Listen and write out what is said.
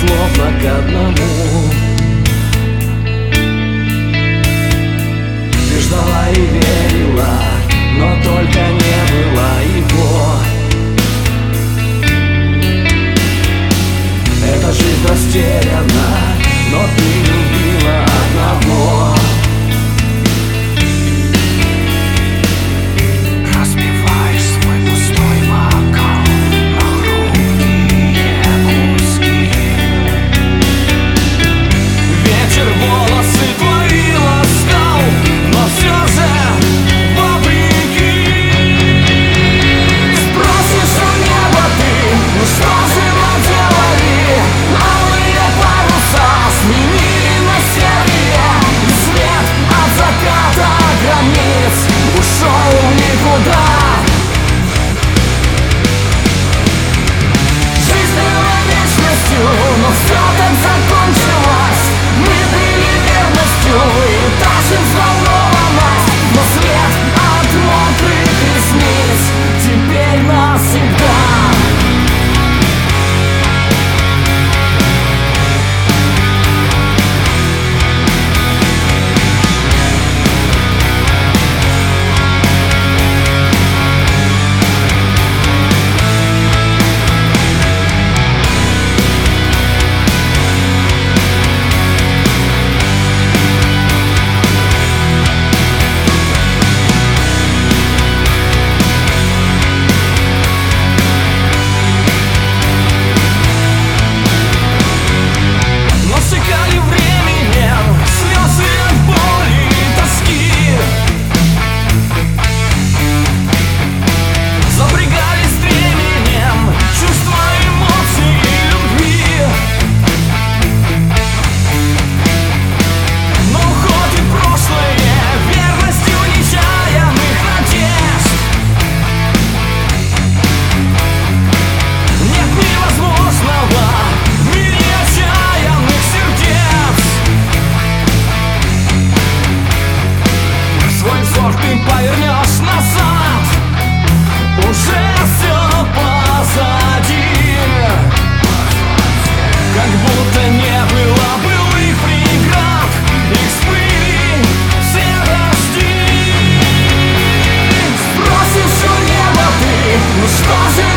словно к одному. Ты ждала и верила, но только не было его. Эта жизнь растеряна, но ты любила одного. Разбиваешь свой пустой бокал на хрупкие куски. Ветер волосы твои ласкал, но все же вопреки. Спросишь у неба ты, ну что же наделали? Алые паруса сменили на серые. Свет от заката границ ушел в никуда. Жизнь была вечностью, но все так закончилось. Мы были верностью и даже взволнованность. Но свет от мокрых ресниц теперь навсегда. Насекали временем слезы от боли и тоски. Запрягали стременем чувства, эмоций и любви. Но уходит прошлое верностью нечаянных надежд. Нет невозможного в мире отчаянных сердец. Свой взор ты повернешь назад, уже все позади. Как будто не было былых преград, их смыли все дожди. Спросишь у неба ты, ну что же